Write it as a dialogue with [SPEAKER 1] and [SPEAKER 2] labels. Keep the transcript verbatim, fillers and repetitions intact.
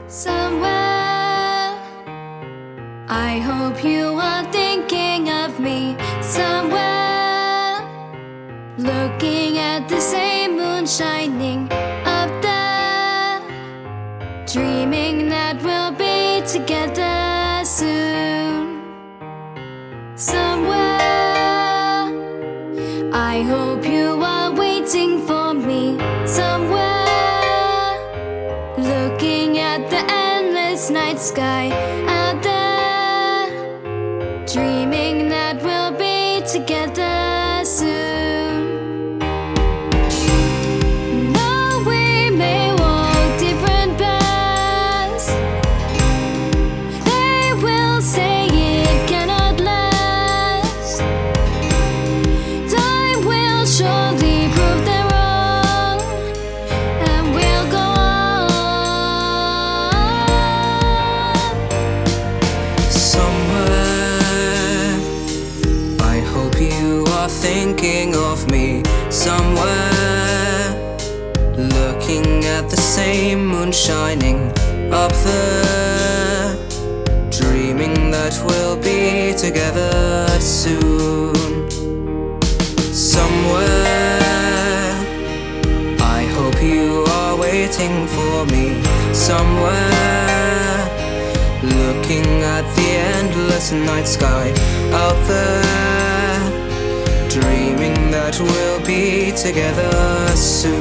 [SPEAKER 1] Somewhere, I hope you are thinking of me. Somewhere, looking at the same moon shining up there, dreaming that we'll be together soon. Somewhere, I hope you are waiting for me. Somewhere, looking at the endless night sky out there, dreaming that we'll be together soon. Though we may walk different paths, they will say it cannot last. Time will surely prove them wrong, and we'll go on.
[SPEAKER 2] Somewhere, I hope you are thinking of me. Somewhere, looking at the same moon shining up there, dreaming that we'll be together soon. Somewhere, I hope you are waiting for me. Somewhere, looking at the endless night sky out there, dreaming that we'll be together soon.